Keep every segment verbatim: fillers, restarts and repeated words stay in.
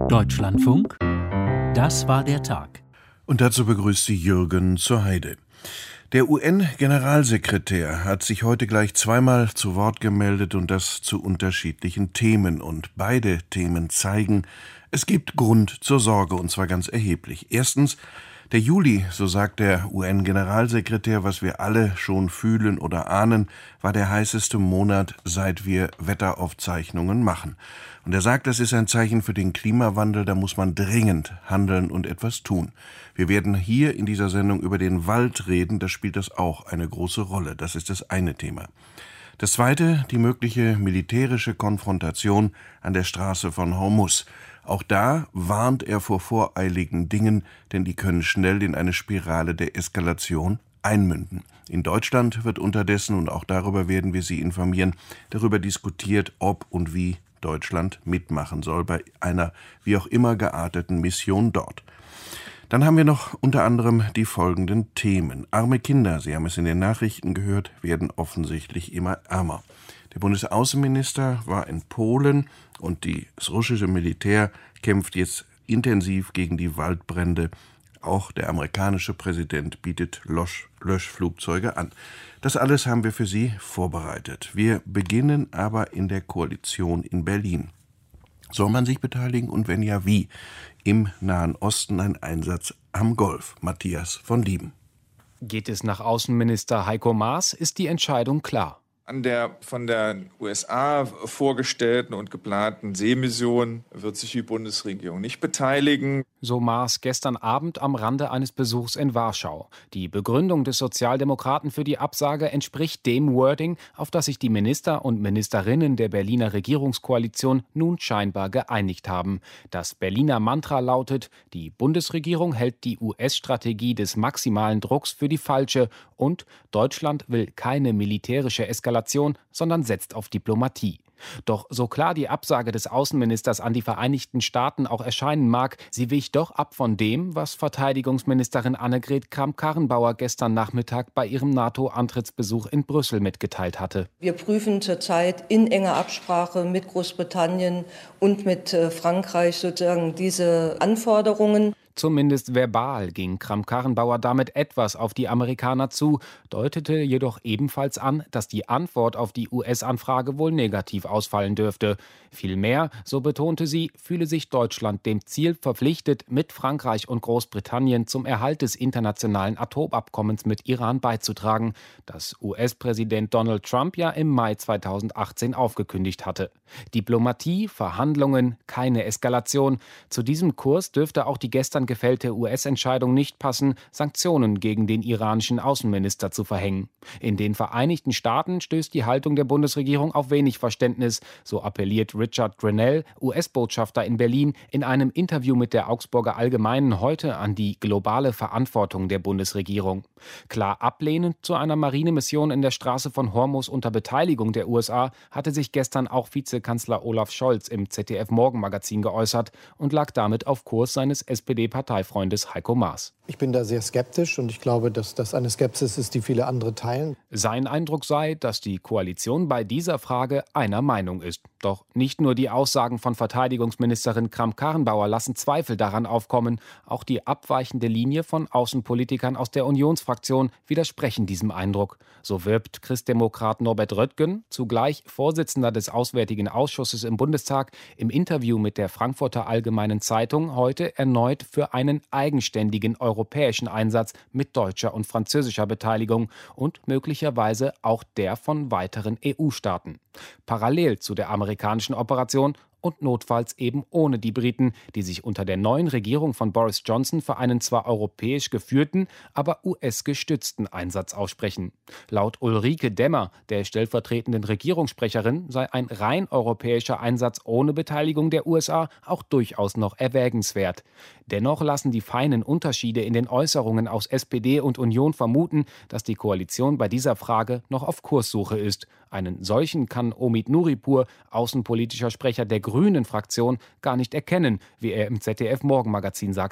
Deutschlandfunk, das war der Tag. Und dazu begrüßt sie Jürgen zur Heide. Der U N-Generalsekretär hat sich heute gleich zweimal zu Wort gemeldet und das zu unterschiedlichen Themen. Und beide Themen zeigen, es gibt Grund zur Sorge, und zwar ganz erheblich. Erstens, der Juli, so sagt der U N-Generalsekretär, was wir alle schon fühlen oder ahnen, war der heißeste Monat, seit wir Wetteraufzeichnungen machen. Und er sagt, das ist ein Zeichen für den Klimawandel, da muss man dringend handeln und etwas tun. Wir werden hier in dieser Sendung über den Wald reden, da spielt das auch eine große Rolle. Das ist das eine Thema. Das zweite, die mögliche militärische Konfrontation an der Straße von Hormuz. Auch da warnt er vor voreiligen Dingen, denn die können schnell in eine Spirale der Eskalation einmünden. In Deutschland wird unterdessen, und auch darüber werden wir Sie informieren, darüber diskutiert, ob und wie Deutschland mitmachen soll bei einer wie auch immer gearteten Mission dort. Dann haben wir noch unter anderem die folgenden Themen. Arme Kinder, Sie haben es in den Nachrichten gehört, werden offensichtlich immer ärmer. Der Bundesaußenminister war in Polen und das russische Militär kämpft jetzt intensiv gegen die Waldbrände. Auch der amerikanische Präsident bietet Lösch- Löschflugzeuge an. Das alles haben wir für Sie vorbereitet. Wir beginnen aber in der Koalition in Berlin. Soll man sich beteiligen und wenn ja, wie? Im Nahen Osten ein Einsatz am Golf. Matthias von Lieben. Geht es nach Außenminister Heiko Maas, ist die Entscheidung klar. An der von der U S A vorgestellten und geplanten Seemission wird sich die Bundesregierung nicht beteiligen. So Maas gestern Abend am Rande eines Besuchs in Warschau. Die Begründung des Sozialdemokraten für die Absage entspricht dem Wording, auf das sich die Minister und Ministerinnen der Berliner Regierungskoalition nun scheinbar geeinigt haben. Das Berliner Mantra lautet: Die Bundesregierung hält die U S-Strategie des maximalen Drucks für die falsche und Deutschland will keine militärische Eskalation, sondern setzt auf Diplomatie. Doch so klar die Absage des Außenministers an die Vereinigten Staaten auch erscheinen mag, sie wich doch ab von dem, was Verteidigungsministerin Annegret Kramp-Karrenbauer gestern Nachmittag bei ihrem NATO-Antrittsbesuch in Brüssel mitgeteilt hatte. Wir prüfen zurzeit in enger Absprache mit Großbritannien und mit Frankreich sozusagen diese Anforderungen. Zumindest verbal ging Kramp-Karrenbauer damit etwas auf die Amerikaner zu, deutete jedoch ebenfalls an, dass die Antwort auf die U S-Anfrage wohl negativ ausfallen dürfte. Vielmehr, so betonte sie, fühle sich Deutschland dem Ziel verpflichtet, mit Frankreich und Großbritannien zum Erhalt des internationalen Atomabkommens mit Iran beizutragen, das U S-Präsident Donald Trump ja im Mai zweitausendachtzehn aufgekündigt hatte. Diplomatie, Verhandlungen, keine Eskalation. Zu diesem Kurs dürfte auch die gestern gefällte U S-Entscheidung nicht passen, Sanktionen gegen den iranischen Außenminister zu verhängen. In den Vereinigten Staaten stößt die Haltung der Bundesregierung auf wenig Verständnis, so appelliert Richard Grenell, U S-Botschafter in Berlin, in einem Interview mit der Augsburger Allgemeinen heute an die globale Verantwortung der Bundesregierung. Klar ablehnend zu einer Marinemission in der Straße von Hormuz unter Beteiligung der U S A hatte sich gestern auch Vizekanzler Olaf Scholz im Z D F-Morgenmagazin geäußert und lag damit auf Kurs seines S P D-Parteifreundes Heiko Maas. Ich bin da sehr skeptisch und ich glaube, dass das eine Skepsis ist, die viele andere teilen. Sein Eindruck sei, dass die Koalition bei dieser Frage einer Meinung ist. Doch nicht nur die Aussagen von Verteidigungsministerin Kramp-Karrenbauer lassen Zweifel daran aufkommen. Auch die abweichende Linie von Außenpolitikern aus der Unionsfraktion widersprechen diesem Eindruck. So wirbt Christdemokrat Norbert Röttgen, zugleich Vorsitzender des Auswärtigen Ausschusses im Bundestag, im Interview mit der Frankfurter Allgemeinen Zeitung heute erneut für einen eigenständigen europäischen Einsatz mit deutscher und französischer Beteiligung und möglicherweise auch der von weiteren E U-Staaten. Parallel zu der amerikanischen Operation und notfalls eben ohne die Briten, die sich unter der neuen Regierung von Boris Johnson für einen zwar europäisch geführten, aber U S-gestützten Einsatz aussprechen. Laut Ulrike Demmer, der stellvertretenden Regierungssprecherin, sei ein rein europäischer Einsatz ohne Beteiligung der U S A auch durchaus noch erwägenswert. Dennoch lassen die feinen Unterschiede in den Äußerungen aus S P D und Union vermuten, dass die Koalition bei dieser Frage noch auf Kurssuche ist. Einen solchen kann Omid Nuripur, außenpolitischer Sprecher der Grünen-Fraktion, gar nicht erkennen, wie er im Z D F-Morgenmagazin sagte.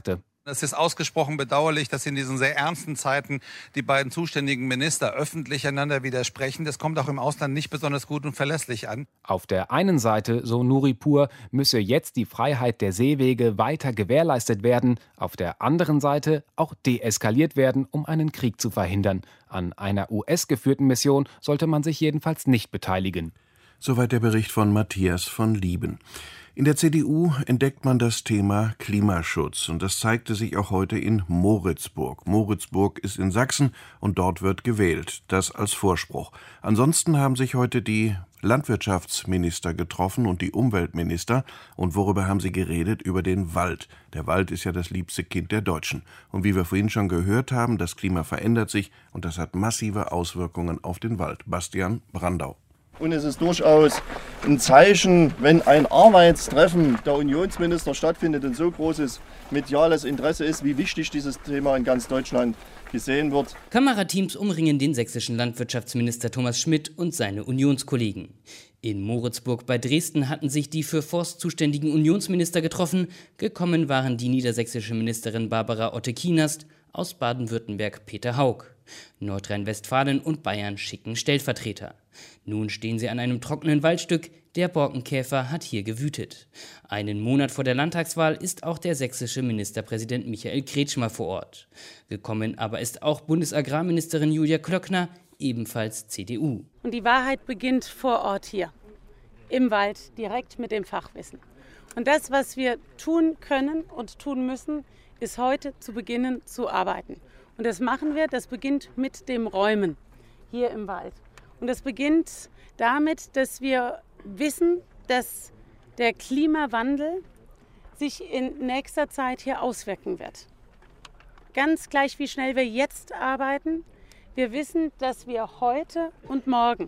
Es ist ausgesprochen bedauerlich, dass in diesen sehr ernsten Zeiten die beiden zuständigen Minister öffentlich einander widersprechen. Das kommt auch im Ausland nicht besonders gut und verlässlich an. Auf der einen Seite, so Nuripur, müsse jetzt die Freiheit der Seewege weiter gewährleistet werden, auf der anderen Seite auch deeskaliert werden, um einen Krieg zu verhindern. An einer U S-geführten Mission sollte man sich jedenfalls nicht beteiligen. Soweit der Bericht von Matthias von Lieben. In der C D U entdeckt man das Thema Klimaschutz und das zeigte sich auch heute in Moritzburg. Moritzburg ist in Sachsen und dort wird gewählt, das als Vorspruch. Ansonsten haben sich heute die Landwirtschaftsminister getroffen und die Umweltminister. Und worüber haben sie geredet? Über den Wald. Der Wald ist ja das liebste Kind der Deutschen. Und wie wir vorhin schon gehört haben, das Klima verändert sich und das hat massive Auswirkungen auf den Wald. Bastian Brandau. Und es ist durchaus ein Zeichen, wenn ein Arbeitstreffen der Unionsminister stattfindet und so großes mediales Interesse ist, wie wichtig dieses Thema in ganz Deutschland gesehen wird. Kamerateams umringen den sächsischen Landwirtschaftsminister Thomas Schmidt und seine Unionskollegen. In Moritzburg bei Dresden hatten sich die für Forst zuständigen Unionsminister getroffen. Gekommen waren die niedersächsische Ministerin Barbara Otte-Kienast, aus Baden-Württemberg Peter Haug. Nordrhein-Westfalen und Bayern schicken Stellvertreter. Nun stehen sie an einem trockenen Waldstück. Der Borkenkäfer hat hier gewütet. Einen Monat vor der Landtagswahl ist auch der sächsische Ministerpräsident Michael Kretschmer vor Ort. Gekommen aber ist auch Bundesagrarministerin Julia Klöckner, ebenfalls C D U. Und die Wahrheit beginnt vor Ort hier, im Wald, direkt mit dem Fachwissen. Und das, was wir tun können und tun müssen, ist heute zu beginnen zu arbeiten. Und das machen wir, das beginnt mit dem Räumen hier im Wald. Und das beginnt damit, dass wir wissen, dass der Klimawandel sich in nächster Zeit hier auswirken wird. Ganz gleich, wie schnell wir jetzt arbeiten. Wir wissen, dass wir heute und morgen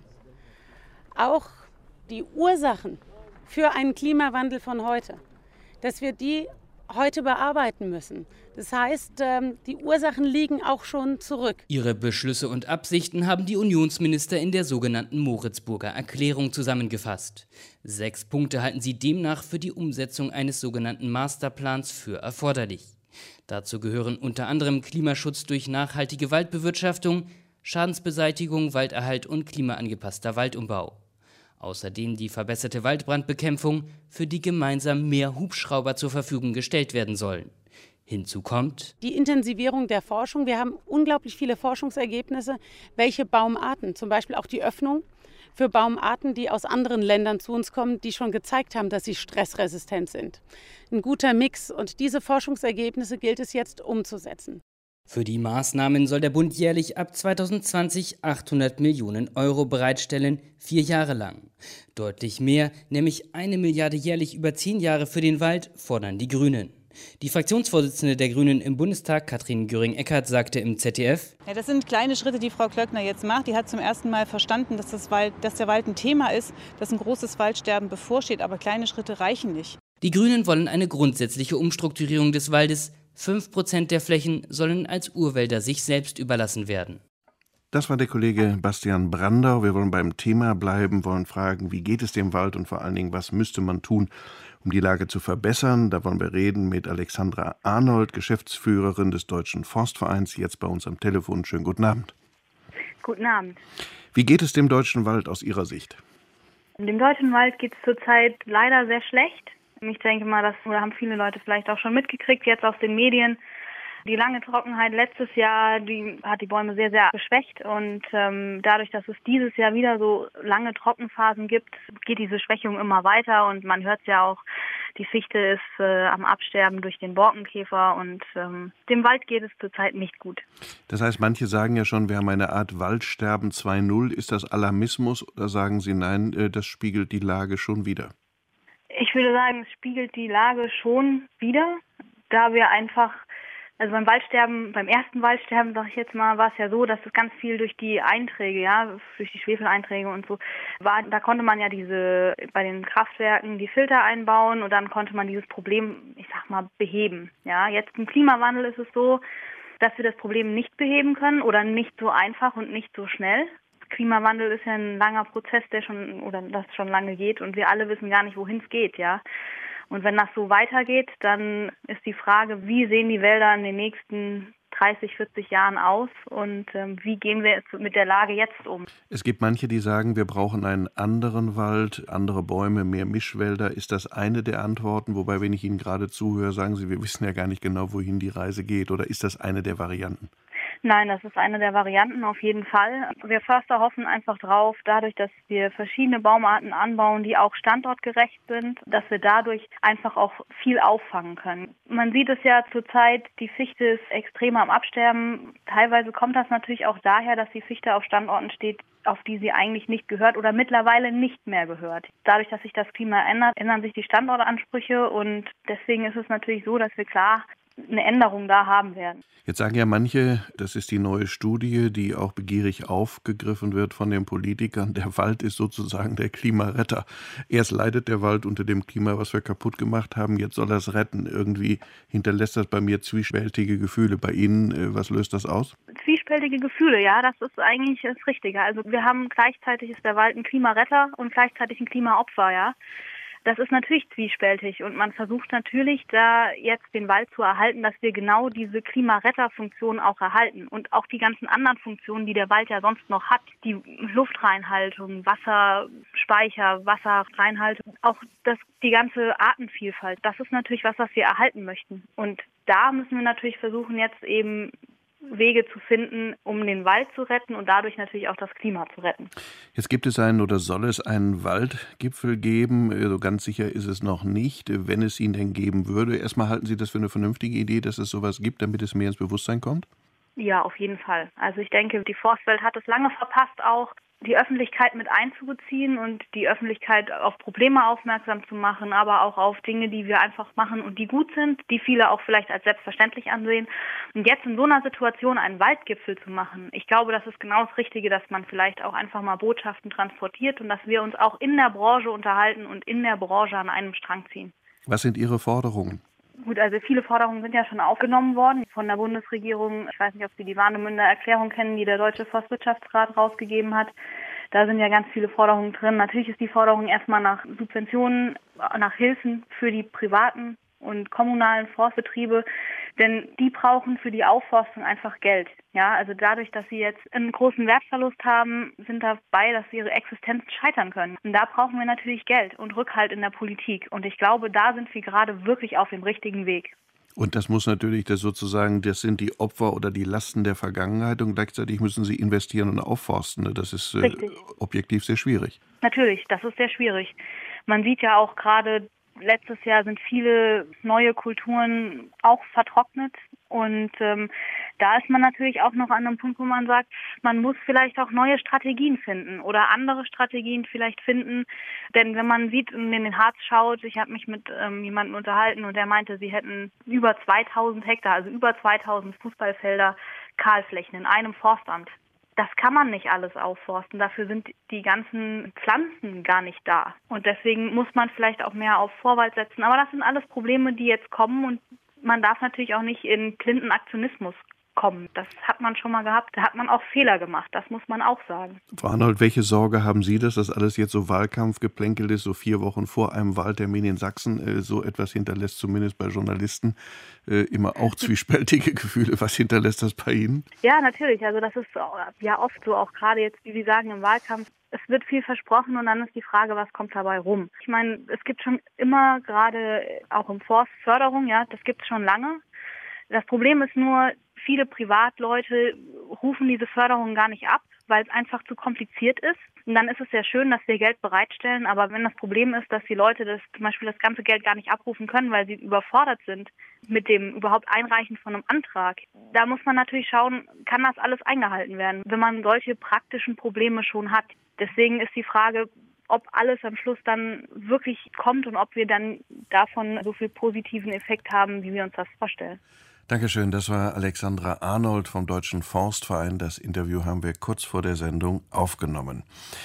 auch die Ursachen für einen Klimawandel von heute, dass wir die heute bearbeiten müssen. Das heißt, die Ursachen liegen auch schon zurück. Ihre Beschlüsse und Absichten haben die Unionsminister in der sogenannten Moritzburger Erklärung zusammengefasst. Sechs Punkte halten sie demnach für die Umsetzung eines sogenannten Masterplans für erforderlich. Dazu gehören unter anderem Klimaschutz durch nachhaltige Waldbewirtschaftung, Schadensbeseitigung, Walderhalt und klimaangepasster Waldumbau. Außerdem die verbesserte Waldbrandbekämpfung, für die gemeinsam mehr Hubschrauber zur Verfügung gestellt werden sollen. Hinzu kommt die Intensivierung der Forschung. Wir haben unglaublich viele Forschungsergebnisse, welche Baumarten, zum Beispiel auch die Öffnung für Baumarten, die aus anderen Ländern zu uns kommen, die schon gezeigt haben, dass sie stressresistent sind. Ein guter Mix und diese Forschungsergebnisse gilt es jetzt umzusetzen. Für die Maßnahmen soll der Bund jährlich ab zweitausendzwanzig achthundert Millionen Euro bereitstellen, vier Jahre lang. Deutlich mehr, nämlich eine Milliarde jährlich über zehn Jahre für den Wald, fordern die Grünen. Die Fraktionsvorsitzende der Grünen im Bundestag, Katrin Göring-Eckardt, sagte im Z D F: Ja, das sind kleine Schritte, die Frau Klöckner jetzt macht. Die hat zum ersten Mal verstanden, dass, das Wald, dass der Wald ein Thema ist, dass ein großes Waldsterben bevorsteht. Aber kleine Schritte reichen nicht. Die Grünen wollen eine grundsätzliche Umstrukturierung des Waldes. Fünf Prozent der Flächen sollen als Urwälder sich selbst überlassen werden. Das war der Kollege Bastian Brandau. Wir wollen beim Thema bleiben, wollen fragen, wie geht es dem Wald und vor allen Dingen, was müsste man tun, um die Lage zu verbessern. Da wollen wir reden mit Alexandra Arnold, Geschäftsführerin des Deutschen Forstvereins, jetzt bei uns am Telefon. Schönen guten Abend. Guten Abend. Wie geht es dem deutschen Wald aus Ihrer Sicht? Dem deutschen Wald geht es zurzeit leider sehr schlecht. Ich denke mal, das oder haben viele Leute vielleicht auch schon mitgekriegt, jetzt aus den Medien. Die lange Trockenheit letztes Jahr, die hat die Bäume sehr, sehr geschwächt. Und ähm, dadurch, dass es dieses Jahr wieder so lange Trockenphasen gibt, geht diese Schwächung immer weiter. Und man hört es ja auch, die Fichte ist äh, am Absterben durch den Borkenkäfer. Und ähm, dem Wald geht es zurzeit nicht gut. Das heißt, manche sagen ja schon, wir haben eine Art Waldsterben zwei Punkt null. Ist das Alarmismus oder sagen Sie, nein, äh, das spiegelt die Lage schon wider? Ich würde sagen, es spiegelt die Lage schon wider, da wir einfach, also beim Waldsterben, beim ersten Waldsterben, sage ich jetzt mal, war es ja so, dass es ganz viel durch die Einträge, ja, durch die Schwefeleinträge und so war. Da konnte man ja diese, bei den Kraftwerken die Filter einbauen und dann konnte man dieses Problem, ich sag mal, beheben. Ja, jetzt im Klimawandel ist es so, dass wir das Problem nicht beheben können oder nicht so einfach und nicht so schnell. Klimawandel ist ja ein langer Prozess, der schon oder das schon lange geht und wir alle wissen gar nicht, wohin es geht, ja. Und wenn das so weitergeht, dann ist die Frage, wie sehen die Wälder in den nächsten dreißig, vierzig Jahren aus und ähm, wie gehen wir mit der Lage jetzt um? Es gibt manche, die sagen, wir brauchen einen anderen Wald, andere Bäume, mehr Mischwälder. Ist das eine der Antworten? Wobei, wenn ich Ihnen gerade zuhöre, sagen Sie, wir wissen ja gar nicht genau, wohin die Reise geht. Oder ist das eine der Varianten? Nein, das ist eine der Varianten auf jeden Fall. Wir Förster hoffen einfach drauf, dadurch, dass wir verschiedene Baumarten anbauen, die auch standortgerecht sind, dass wir dadurch einfach auch viel auffangen können. Man sieht es ja zurzeit, die Fichte ist extrem am Absterben. Teilweise kommt das natürlich auch daher, dass die Fichte auf Standorten steht, auf die sie eigentlich nicht gehört oder mittlerweile nicht mehr gehört. Dadurch, dass sich das Klima ändert, ändern sich die Standortansprüche und deswegen ist es natürlich so, dass wir klar eine Änderung da haben werden. Jetzt sagen ja manche, das ist die neue Studie, die auch begierig aufgegriffen wird von den Politikern, der Wald ist sozusagen der Klimaretter. Erst leidet der Wald unter dem Klima, was wir kaputt gemacht haben, jetzt soll er es retten. Irgendwie hinterlässt das bei mir zwiespältige Gefühle. Bei Ihnen, was löst das aus? Zwiespältige Gefühle, ja, das ist eigentlich das Richtige. Also wir haben gleichzeitig ist der Wald ein Klimaretter und gleichzeitig ein Klimaopfer, ja. Das ist natürlich zwiespältig und man versucht natürlich da jetzt den Wald zu erhalten, dass wir genau diese Klimaretterfunktion auch erhalten und auch die ganzen anderen Funktionen, die der Wald ja sonst noch hat, die Luftreinhaltung, Wasserspeicher, Wasserreinhaltung, auch das, die ganze Artenvielfalt, das ist natürlich was, was wir erhalten möchten. Und da müssen wir natürlich versuchen, jetzt eben Wege zu finden, um den Wald zu retten und dadurch natürlich auch das Klima zu retten. Jetzt gibt es einen oder soll es einen Waldgipfel geben? So ganz sicher ist es noch nicht, wenn es ihn denn geben würde. Erstmal halten Sie das für eine vernünftige Idee, dass es sowas gibt, damit es mehr ins Bewusstsein kommt? Ja, auf jeden Fall. Also ich denke, die Forstwelt hat es lange verpasst, auch die Öffentlichkeit mit einzubeziehen und die Öffentlichkeit auf Probleme aufmerksam zu machen, aber auch auf Dinge, die wir einfach machen und die gut sind, die viele auch vielleicht als selbstverständlich ansehen. Und jetzt in so einer Situation einen Waldgipfel zu machen, ich glaube, das ist genau das Richtige, dass man vielleicht auch einfach mal Botschaften transportiert und dass wir uns auch in der Branche unterhalten und in der Branche an einem Strang ziehen. Was sind Ihre Forderungen? Gut, also viele Forderungen sind ja schon aufgenommen worden von der Bundesregierung. Ich weiß nicht, ob Sie die Warnemünder Erklärung kennen, die der Deutsche Forstwirtschaftsrat rausgegeben hat. Da sind ja ganz viele Forderungen drin. Natürlich ist die Forderung erstmal nach Subventionen, nach Hilfen für die privaten und kommunalen Forstbetriebe, denn die brauchen für die Aufforstung einfach Geld. Ja, also dadurch, dass sie jetzt einen großen Wertverlust haben, sind dabei, dass sie ihre Existenz scheitern können. Und da brauchen wir natürlich Geld und Rückhalt in der Politik. Und ich glaube, da sind wir gerade wirklich auf dem richtigen Weg. Und das muss natürlich das sozusagen, das sind die Opfer oder die Lasten der Vergangenheit und gleichzeitig müssen sie investieren und aufforsten. Das ist äh, objektiv sehr schwierig. Natürlich, das ist sehr schwierig. Man sieht ja auch gerade, letztes Jahr sind viele neue Kulturen auch vertrocknet und ähm, da ist man natürlich auch noch an einem Punkt, wo man sagt, man muss vielleicht auch neue Strategien finden oder andere Strategien vielleicht finden, denn wenn man sieht und in den Harz schaut, ich habe mich mit ähm, jemandem unterhalten und der meinte, sie hätten über zweitausend Hektar, also über zweitausend Fußballfelder Kahlflächen in einem Forstamt. Das kann man nicht alles aufforsten. Dafür sind die ganzen Pflanzen gar nicht da. Und deswegen muss man vielleicht auch mehr auf Vorwald setzen. Aber das sind alles Probleme, die jetzt kommen. Und man darf natürlich auch nicht in blinden Aktionismus kommen. Das hat man schon mal gehabt. Da hat man auch Fehler gemacht. Das muss man auch sagen. Frau Arnold, welche Sorge haben Sie, dass das alles jetzt so Wahlkampfgeplänkel ist, so vier Wochen vor einem Wahltermin in Sachsen? Äh, so etwas hinterlässt zumindest bei Journalisten äh, immer auch zwiespältige Gefühle. Was hinterlässt das bei Ihnen? Ja, natürlich. Also das ist ja oft so, auch gerade jetzt, wie Sie sagen, im Wahlkampf. Es wird viel versprochen und dann ist die Frage, was kommt dabei rum? Ich meine, es gibt schon immer, gerade auch im Forst, Förderung, ja, das gibt es schon lange. Das Problem ist nur, viele Privatleute rufen diese Förderung gar nicht ab, weil es einfach zu kompliziert ist. Und dann ist es sehr schön, dass wir Geld bereitstellen, aber wenn das Problem ist, dass die Leute das zum Beispiel das ganze Geld gar nicht abrufen können, weil sie überfordert sind mit dem überhaupt Einreichen von einem Antrag, da muss man natürlich schauen, kann das alles eingehalten werden, wenn man solche praktischen Probleme schon hat. Deswegen ist die Frage, ob alles am Schluss dann wirklich kommt und ob wir dann davon so viel positiven Effekt haben, wie wir uns das vorstellen. Dankeschön, das war Alexandra Arnold vom Deutschen Forstverein. Das Interview haben wir kurz vor der Sendung aufgenommen.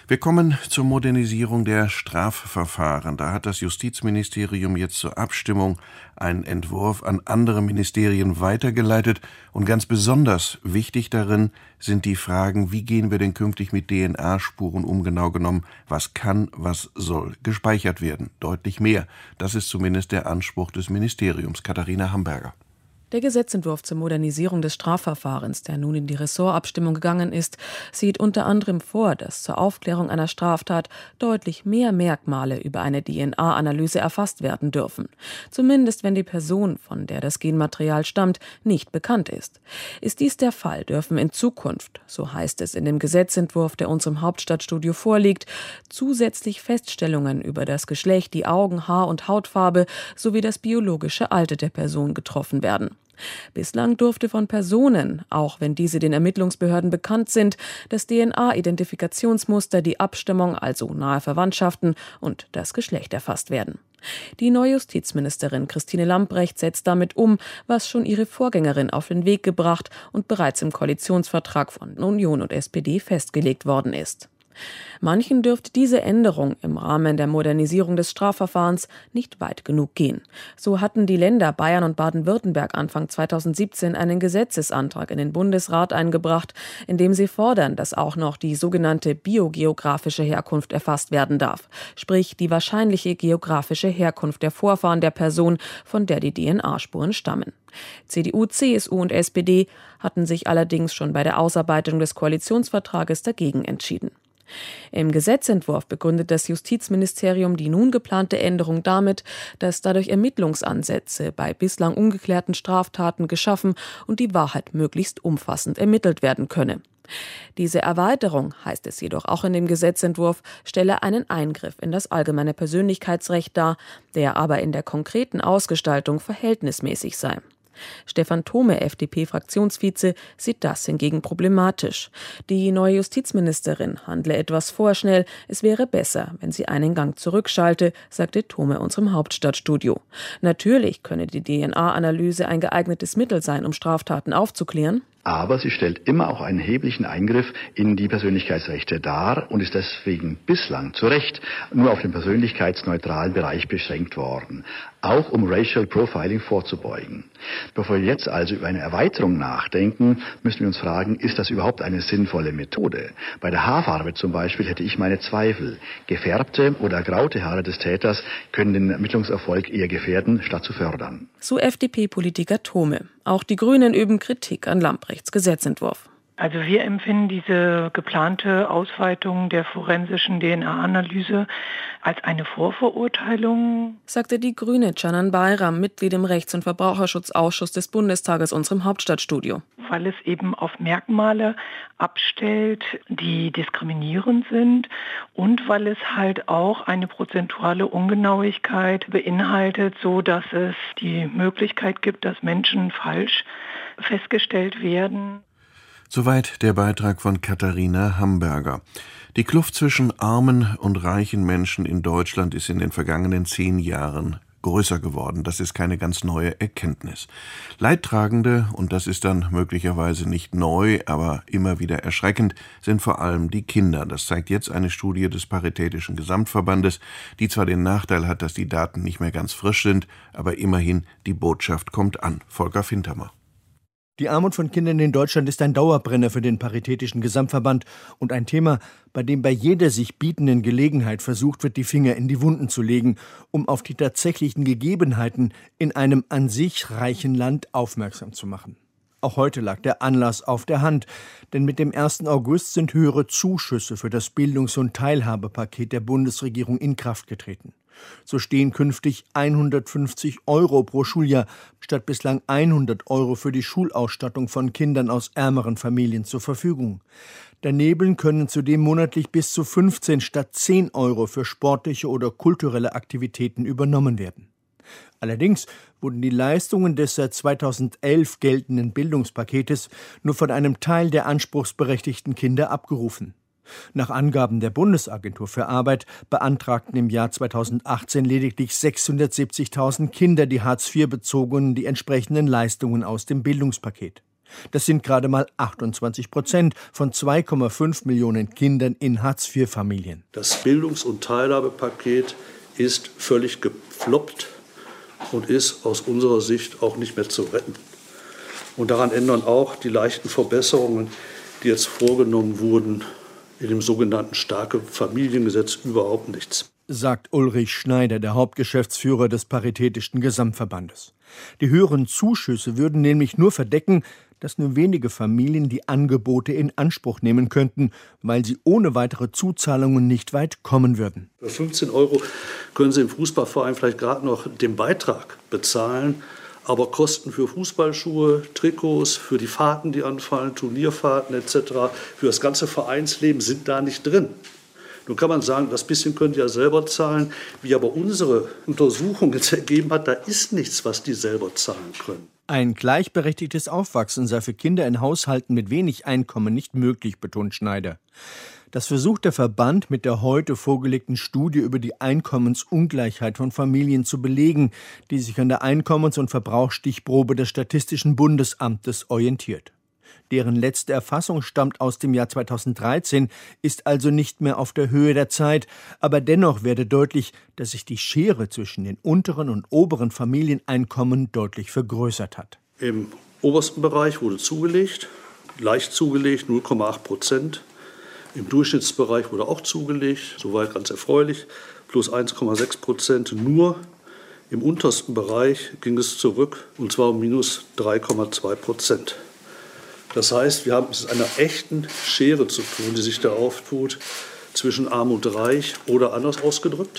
Wir kommen zur Modernisierung der Strafverfahren. Da hat das Justizministerium jetzt zur Abstimmung einen Entwurf an andere Ministerien weitergeleitet. Und ganz besonders wichtig darin sind die Fragen, wie gehen wir denn künftig mit D N A-Spuren um? Genau genommen, was kann, was soll gespeichert werden? Deutlich mehr. Das ist zumindest der Anspruch des Ministeriums. Katharina Hamburger. Der Gesetzentwurf zur Modernisierung des Strafverfahrens, der nun in die Ressortabstimmung gegangen ist, sieht unter anderem vor, dass zur Aufklärung einer Straftat deutlich mehr Merkmale über eine D N A-Analyse erfasst werden dürfen. Zumindest wenn die Person, von der das Genmaterial stammt, nicht bekannt ist. Ist dies der Fall, dürfen in Zukunft, so heißt es in dem Gesetzentwurf, der unserem Hauptstadtstudio vorliegt, zusätzlich Feststellungen über das Geschlecht, die Augen-, Haar- und Hautfarbe sowie das biologische Alter der Person getroffen werden. Bislang durfte von Personen, auch wenn diese den Ermittlungsbehörden bekannt sind, das D N A-Identifikationsmuster, die Abstammung, also nahe Verwandtschaften und das Geschlecht erfasst werden. Die neue Justizministerin Christine Lambrecht setzt damit um, was schon ihre Vorgängerin auf den Weg gebracht und bereits im Koalitionsvertrag von Union und S P D festgelegt worden ist. Manchen dürfte diese Änderung im Rahmen der Modernisierung des Strafverfahrens nicht weit genug gehen. So hatten die Länder Bayern und Baden-Württemberg Anfang zweitausendsiebzehn einen Gesetzesantrag in den Bundesrat eingebracht, in dem sie fordern, dass auch noch die sogenannte biogeografische Herkunft erfasst werden darf, sprich die wahrscheinliche geografische Herkunft der Vorfahren der Person, von der die D N A-Spuren stammen. C D U, C S U und S P D hatten sich allerdings schon bei der Ausarbeitung des Koalitionsvertrages dagegen entschieden. Im Gesetzentwurf begründet das Justizministerium die nun geplante Änderung damit, dass dadurch Ermittlungsansätze bei bislang ungeklärten Straftaten geschaffen und die Wahrheit möglichst umfassend ermittelt werden könne. Diese Erweiterung, heißt es jedoch auch in dem Gesetzentwurf, stelle einen Eingriff in das allgemeine Persönlichkeitsrecht dar, der aber in der konkreten Ausgestaltung verhältnismäßig sei. Stefan Thome, F D P-Fraktionsvize, sieht das hingegen problematisch. Die neue Justizministerin handle etwas vorschnell. Es wäre besser, wenn sie einen Gang zurückschalte, sagte Thome unserem Hauptstadtstudio. Natürlich könne die D N A-Analyse ein geeignetes Mittel sein, um Straftaten aufzuklären. Aber sie stellt immer auch einen erheblichen Eingriff in die Persönlichkeitsrechte dar und ist deswegen bislang zu Recht nur auf den persönlichkeitsneutralen Bereich beschränkt worden, auch um Racial Profiling vorzubeugen. Bevor wir jetzt also über eine Erweiterung nachdenken, müssen wir uns fragen, ist das überhaupt eine sinnvolle Methode? Bei der Haarfarbe zum Beispiel hätte ich meine Zweifel. Gefärbte oder graute Haare des Täters können den Ermittlungserfolg eher gefährden, statt zu fördern. So F D P-Politiker Thome. Auch die Grünen üben Kritik an Lambrechts Gesetzentwurf. Also wir empfinden diese geplante Ausweitung der forensischen D N A-Analyse als eine Vorverurteilung, sagte die Grüne Canan Bayram, Mitglied im Rechts- und Verbraucherschutzausschuss des Bundestages, unserem Hauptstadtstudio. Weil es eben auf Merkmale abstellt, die diskriminierend sind und weil es halt auch eine prozentuale Ungenauigkeit beinhaltet, so dass es die Möglichkeit gibt, dass Menschen falsch festgestellt werden. Soweit der Beitrag von Katharina Hamburger. Die Kluft zwischen armen und reichen Menschen in Deutschland ist in den vergangenen zehn Jahren größer geworden. Das ist keine ganz neue Erkenntnis. Leidtragende, und das ist dann möglicherweise nicht neu, aber immer wieder erschreckend, sind vor allem die Kinder. Das zeigt jetzt eine Studie des Paritätischen Gesamtverbandes, die zwar den Nachteil hat, dass die Daten nicht mehr ganz frisch sind, aber immerhin die Botschaft kommt an. Volker Fintermer. Die Armut von Kindern in Deutschland ist ein Dauerbrenner für den Paritätischen Gesamtverband und ein Thema, bei dem bei jeder sich bietenden Gelegenheit versucht wird, die Finger in die Wunden zu legen, um auf die tatsächlichen Gegebenheiten in einem an sich reichen Land aufmerksam zu machen. Auch heute lag der Anlass auf der Hand, denn mit dem ersten August sind höhere Zuschüsse für das Bildungs- und Teilhabepaket der Bundesregierung in Kraft getreten. So stehen künftig hundertfünfzig Euro pro Schuljahr statt bislang hundert Euro für die Schulausstattung von Kindern aus ärmeren Familien zur Verfügung. Daneben können zudem monatlich bis zu fünfzehn statt zehn Euro für sportliche oder kulturelle Aktivitäten übernommen werden. Allerdings wurden die Leistungen des seit zweitausendelf geltenden Bildungspaketes nur von einem Teil der anspruchsberechtigten Kinder abgerufen. Nach Angaben der Bundesagentur für Arbeit beantragten im Jahr zweitausendachtzehn lediglich sechshundertsiebzigtausend Kinder, die Hartz vier bezogen, die entsprechenden Leistungen aus dem Bildungspaket. Das sind gerade mal achtundzwanzig Prozent von zwei Komma fünf Millionen Kindern in Hartz-vier-Familien. Das Bildungs- und Teilhabepaket ist völlig gefloppt und ist aus unserer Sicht auch nicht mehr zu retten. Und daran ändern auch die leichten Verbesserungen, die jetzt vorgenommen wurden, in dem sogenannten starke Familiengesetz überhaupt nichts. Sagt Ulrich Schneider, der Hauptgeschäftsführer des Paritätischen Gesamtverbandes. Die höheren Zuschüsse würden nämlich nur verdecken, dass nur wenige Familien die Angebote in Anspruch nehmen könnten, weil sie ohne weitere Zuzahlungen nicht weit kommen würden. Für fünfzehn Euro können Sie im Fußballverein vielleicht gerade noch den Beitrag bezahlen, aber Kosten für Fußballschuhe, Trikots, für die Fahrten, die anfallen, Turnierfahrten et cetera, für das ganze Vereinsleben sind da nicht drin. Nun kann man sagen, das bisschen könnt ihr ja selber zahlen. Wie aber unsere Untersuchung jetzt ergeben hat, da ist nichts, was die selber zahlen können. Ein gleichberechtigtes Aufwachsen sei für Kinder in Haushalten mit wenig Einkommen nicht möglich, betont Schneider. Das versucht der Verband mit der heute vorgelegten Studie über die Einkommensungleichheit von Familien zu belegen, die sich an der Einkommens- und Verbrauchsstichprobe des Statistischen Bundesamtes orientiert. Deren letzte Erfassung stammt aus dem Jahr zweitausenddreizehn, ist also nicht mehr auf der Höhe der Zeit. Aber dennoch werde deutlich, dass sich die Schere zwischen den unteren und oberen Familieneinkommen deutlich vergrößert hat. Im obersten Bereich wurde zugelegt, leicht zugelegt, null Komma acht Prozent. Im Durchschnittsbereich wurde auch zugelegt, soweit ganz erfreulich, plus eins Komma sechs Prozent. Nur im untersten Bereich ging es zurück, und zwar um minus drei Komma zwei Prozent. Das heißt, wir haben es mit einer echten Schere zu tun, die sich da auftut zwischen Arm und Reich, oder anders ausgedrückt.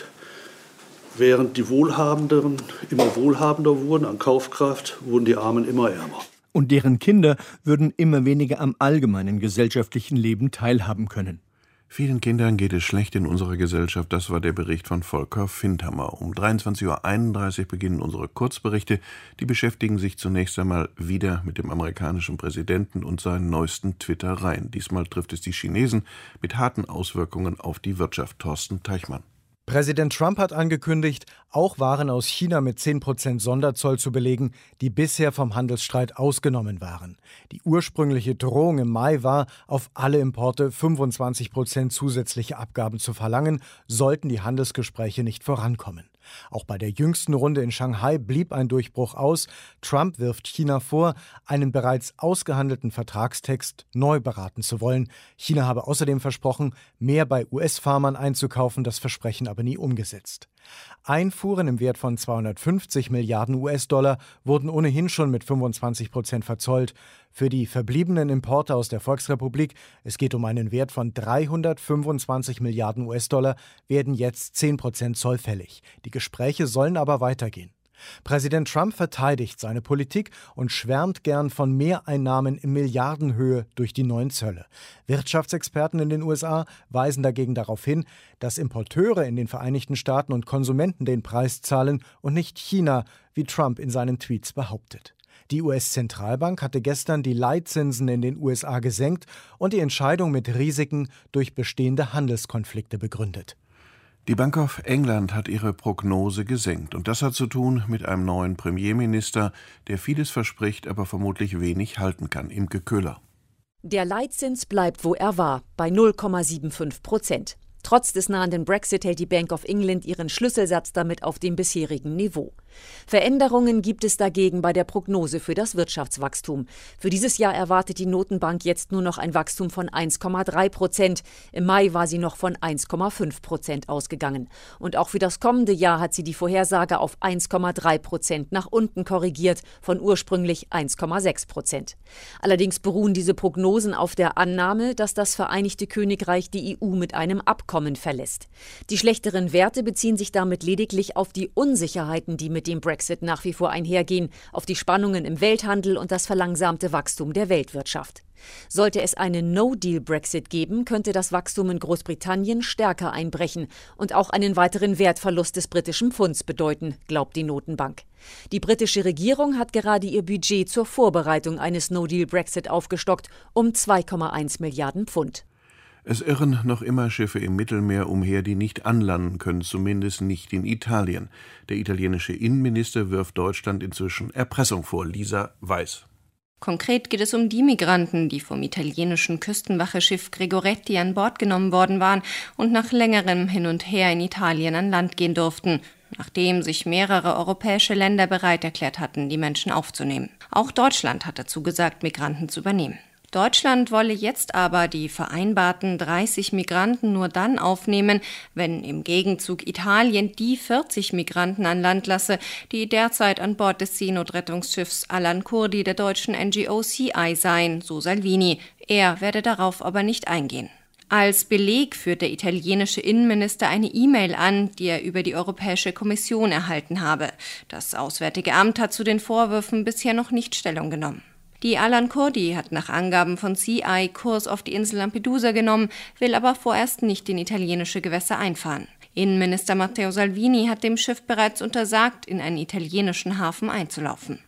Während die Wohlhabenderen immer wohlhabender wurden an Kaufkraft, wurden die Armen immer ärmer. Und deren Kinder würden immer weniger am allgemeinen gesellschaftlichen Leben teilhaben können. Vielen Kindern geht es schlecht in unserer Gesellschaft, das war der Bericht von Volker Findhammer. Um dreiundzwanzig Uhr einunddreißig beginnen unsere Kurzberichte. Die beschäftigen sich zunächst einmal wieder mit dem amerikanischen Präsidenten und seinen neuesten Twittereien. Diesmal trifft es die Chinesen mit harten Auswirkungen auf die Wirtschaft. Thorsten Teichmann. Präsident Trump hat angekündigt, auch Waren aus China mit zehn Prozent Sonderzoll zu belegen, die bisher vom Handelsstreit ausgenommen waren. Die ursprüngliche Drohung im Mai war, auf alle Importe fünfundzwanzig Prozent zusätzliche Abgaben zu verlangen, sollten die Handelsgespräche nicht vorankommen. Auch bei der jüngsten Runde in Shanghai blieb ein Durchbruch aus. Trump wirft China vor, einen bereits ausgehandelten Vertragstext neu beraten zu wollen. China habe außerdem versprochen, mehr bei U S-Farmern einzukaufen, das Versprechen aber nie umgesetzt. Einfuhren im Wert von zweihundertfünfzig Milliarden U S-Dollar wurden ohnehin schon mit fünfundzwanzig Prozent verzollt. Für die verbliebenen Importe aus der Volksrepublik, es geht um einen Wert von dreihundertfünfundzwanzig Milliarden U S-Dollar, werden jetzt zehn Prozent Zoll fällig. Die Gespräche sollen aber weitergehen. Präsident Trump verteidigt seine Politik und schwärmt gern von Mehreinnahmen in Milliardenhöhe durch die neuen Zölle. Wirtschaftsexperten in den U S A weisen dagegen darauf hin, dass Importeure in den Vereinigten Staaten und Konsumenten den Preis zahlen und nicht China, wie Trump in seinen Tweets behauptet. Die U S-Zentralbank hatte gestern die Leitzinsen in den U S A gesenkt und die Entscheidung mit Risiken durch bestehende Handelskonflikte begründet. Die Bank of England hat ihre Prognose gesenkt. Und das hat zu tun mit einem neuen Premierminister, der vieles verspricht, aber vermutlich wenig halten kann. Imke Köhler. Der Leitzins bleibt, wo er war, bei null Komma fünfundsiebzig Prozent. Trotz des nahenden Brexit hält die Bank of England ihren Schlüsselsatz damit auf dem bisherigen Niveau. Veränderungen gibt es dagegen bei der Prognose für das Wirtschaftswachstum. Für dieses Jahr erwartet die Notenbank jetzt nur noch ein Wachstum von eins Komma drei Prozent. Im Mai war sie noch von eins Komma fünf Prozent ausgegangen. Und auch für das kommende Jahr hat sie die Vorhersage auf eins Komma drei Prozent nach unten korrigiert, von ursprünglich eins Komma sechs Prozent. Allerdings beruhen diese Prognosen auf der Annahme, dass das Vereinigte Königreich die E U mit einem Abkommen verlässt. Die schlechteren Werte beziehen sich damit lediglich auf die Unsicherheiten, die mit dem Brexit nach wie vor einhergehen, auf die Spannungen im Welthandel und das verlangsamte Wachstum der Weltwirtschaft. Sollte es einen No-Deal-Brexit geben, könnte das Wachstum in Großbritannien stärker einbrechen und auch einen weiteren Wertverlust des britischen Pfunds bedeuten, glaubt die Notenbank. Die britische Regierung hat gerade ihr Budget zur Vorbereitung eines No-Deal-Brexit aufgestockt um zwei Komma eins Milliarden Pfund. Es irren noch immer Schiffe im Mittelmeer umher, die nicht anlanden können, zumindest nicht in Italien. Der italienische Innenminister wirft Deutschland inzwischen Erpressung vor. Lisa Weiß. Konkret geht es um die Migranten, die vom italienischen Küstenwacheschiff Gregoretti an Bord genommen worden waren und nach längerem Hin und Her in Italien an Land gehen durften, nachdem sich mehrere europäische Länder bereit erklärt hatten, die Menschen aufzunehmen. Auch Deutschland hatte zugesagt, Migranten zu übernehmen. Deutschland wolle jetzt aber die vereinbarten dreißig Migranten nur dann aufnehmen, wenn im Gegenzug Italien die vierzig Migranten an Land lasse, die derzeit an Bord des Seenotrettungsschiffs Alan Kurdi der deutschen N G O Sea Eye seien, so Salvini. Er werde darauf aber nicht eingehen. Als Beleg führt der italienische Innenminister eine E-Mail an, die er über die Europäische Kommission erhalten habe. Das Auswärtige Amt hat zu den Vorwürfen bisher noch nicht Stellung genommen. Die Alan Kurdi hat nach Angaben von Sea Eye Kurs auf die Insel Lampedusa genommen, will aber vorerst nicht in italienische Gewässer einfahren. Innenminister Matteo Salvini hat dem Schiff bereits untersagt, in einen italienischen Hafen einzulaufen.